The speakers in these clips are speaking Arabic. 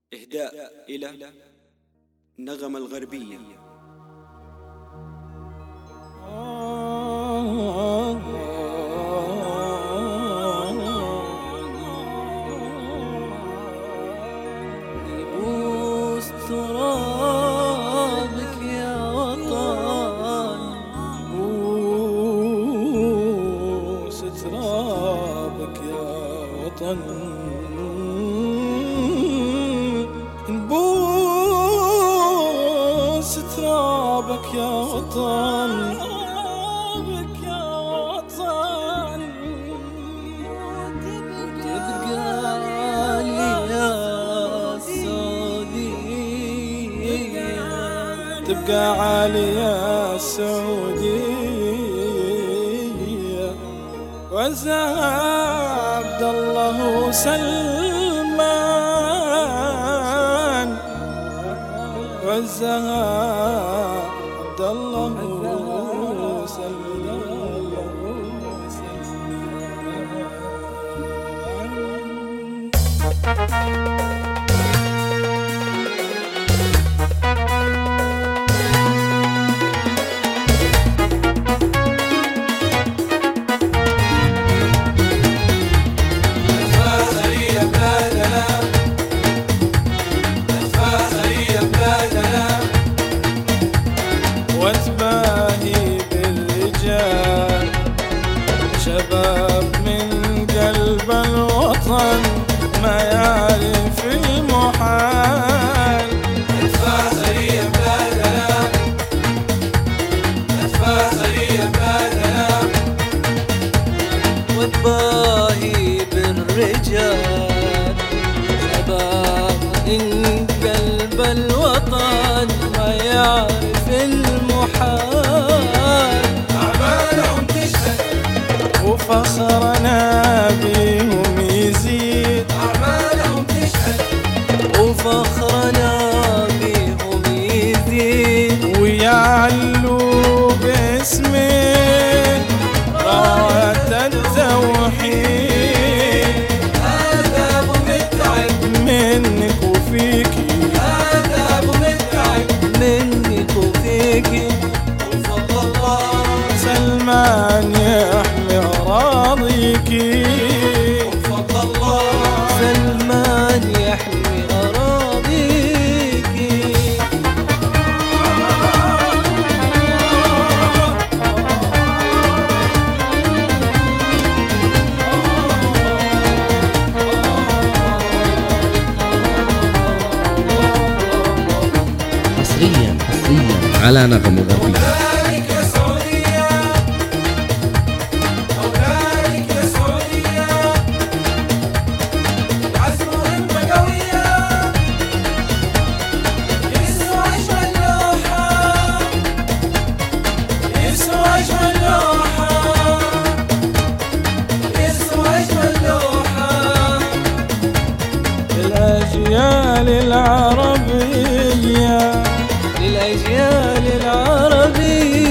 إهداء إلى نغم الغربية. يبوس ترابك يا وطن، يبوس ترابك يا وطن، نبوس ترابك يا وطن، تبقى لي يا السعودية، تبقى عالي يا السعودية، وعزة عبد الله وسلمان، وعزة عبد الله وسلمان. واتباهي بالرجال شباب من قلب الوطن ما يعرف المحال. الفاخرية بلادنا، الفاخرية بلادنا، واتباهي بالرجال شباب من قلب الوطن ما يعرف المحال. أعمالهم تشهد وفخرنا بهم يزيد، أعمالهم تشهد وفخرنا بهم يزيد، ويعلوا باسمك راية التوحيد. هذا أبو متعب منك وفيكي، هذا أبو متعب منك وفيكي، وفضل الله سلمان يحمي أراضيكي، وفضل الله سلمان يحمي أراضيكي. حصريا على نغم الغربية. أولادك يا سعودية، أولادك يا سعودية، عزم همة قوية، يسوى أجمل لوحة، يسوى أجمل لوحة، يسوى أجمل لوحة. للأجيال العربية، للأجيال العربية،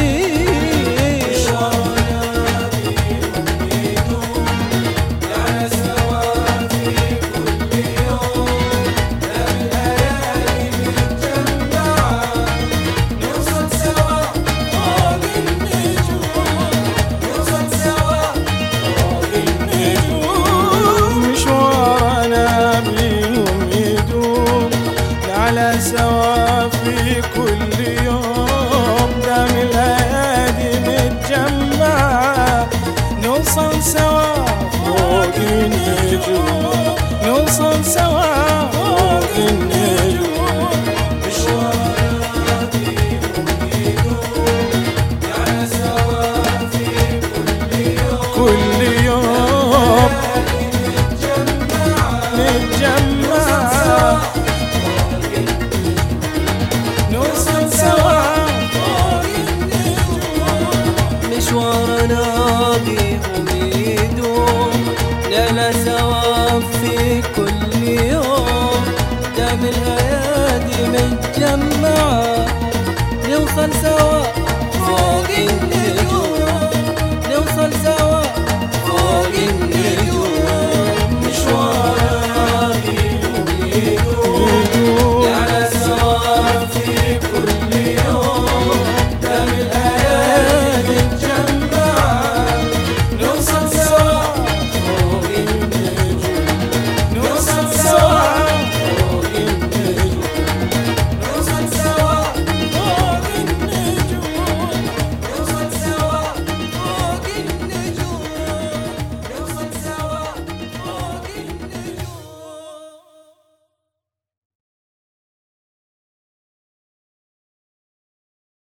مشوارنا بيهم يدوم على سوا في كل يوم، دام الأيادي متجمعة نوصل سوا فوق النجوم، نوصل سوا فوق النجوم. مشوارنا بيهم يدوم على سوا في كل يوم، كل يوم نتجمع نوصل سوا فوق النجوم. مشوارنا بيهم يدوم لنا سوا في كل يوم، دام الأيادي متجمعة نوصل سوا